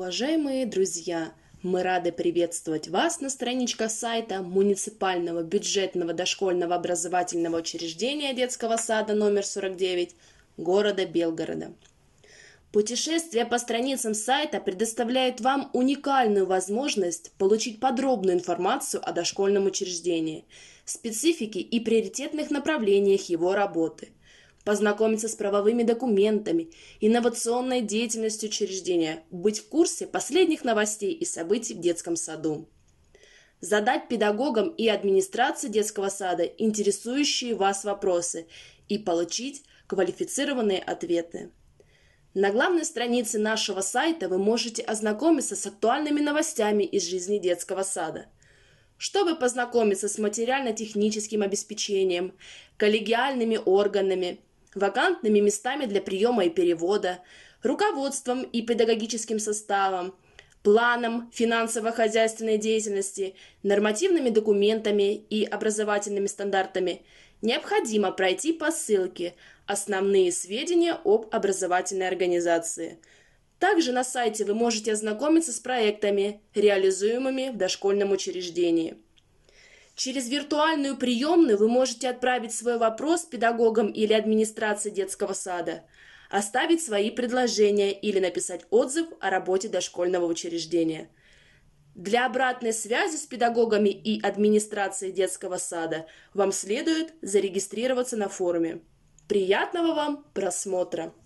Уважаемые друзья, мы рады приветствовать вас на страничках сайта муниципального бюджетного дошкольного образовательного учреждения детского сада номер 49 города Белгорода. Путешествие по страницам сайта предоставляет вам уникальную возможность получить подробную информацию о дошкольном учреждении, специфике и приоритетных направлениях его работы, познакомиться с правовыми документами, инновационной деятельностью учреждения, быть в курсе последних новостей и событий в детском саду. Задать педагогам и администрации детского сада интересующие вас вопросы и получить квалифицированные ответы. На главной странице нашего сайта вы можете ознакомиться с актуальными новостями из жизни детского сада. Чтобы познакомиться с материально-техническим обеспечением, коллегиальными органами, вакантными местами для приема и перевода, руководством и педагогическим составом, планом финансово-хозяйственной деятельности, нормативными документами и образовательными стандартами, необходимо пройти по ссылке «Основные сведения об образовательной организации». Также на сайте вы можете ознакомиться с проектами, реализуемыми в дошкольном учреждении. Через виртуальную приемную вы можете отправить свой вопрос педагогам или администрации детского сада, оставить свои предложения или написать отзыв о работе дошкольного учреждения. Для обратной связи с педагогами и администрацией детского сада вам следует зарегистрироваться на форуме. Приятного вам просмотра!